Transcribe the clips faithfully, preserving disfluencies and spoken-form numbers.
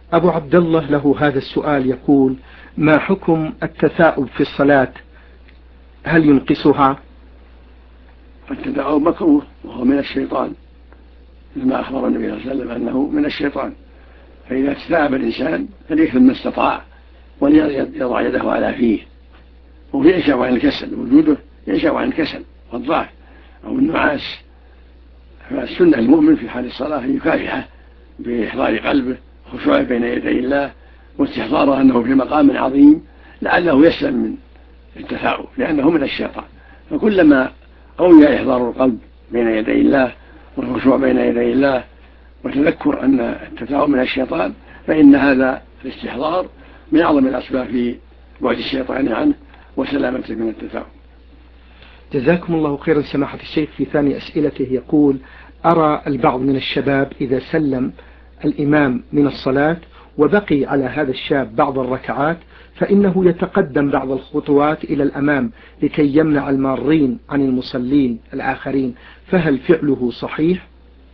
أبو عبد الله له هذا السؤال يقول: ما حكم التثاؤب في الصلاة؟ هل ينقصها؟ التثاؤب مكروه وهو من الشيطان، لما أخبر النبي صلى الله عليه وسلم أنه من الشيطان، فإذا تثاءب الإنسان فليكثر ما استطاع وليضع يده على فيه، وهو ينشأ عن الكسل، وجوده ينشأ عن الكسل والضعف أو النعاس. فالسنة المؤمن في حال الصلاة أن يكافحه بإحضار قلبه وخشوعه بين يدي الله واستحضاره أنه في مقام عظيم لعله يسلم من التثاؤب لأنه من الشيطان. فكلما قوي إحضار القلب بين يدي الله والخشوع بين يدي الله وتذكر أن التثاؤب من الشيطان فإن هذا الاستحضار من أعظم الأسباب في بعد الشيطان عنه وسلامته من التثاؤب. جزاكم الله خيرا سماحة الشيخ. في ثاني أسئلته يقول: أرى البعض من الشباب إذا سلم الإمام من الصلاة وبقي على هذا الشاب بعض الركعات فإنه يتقدم بعض الخطوات إلى الأمام لكي يمنع المارين عن المصلين الآخرين، فهل فعله صحيح؟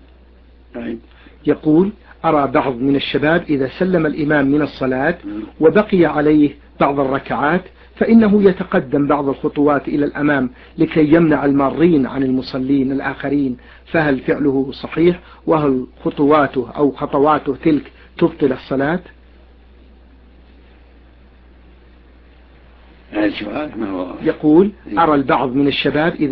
يقول: أرى بعض من الشباب إذا سلم الإمام من الصلاة وبقي عليه بعض الركعات فإنه يتقدم بعض الخطوات إلى الأمام لكي يمنع المارين عن المصلين الآخرين، فهل فعله صحيح؟ وهل خطواته أو خطواته تلك تبطل الصلاة؟ يقول: أرى البعض من الشباب إذا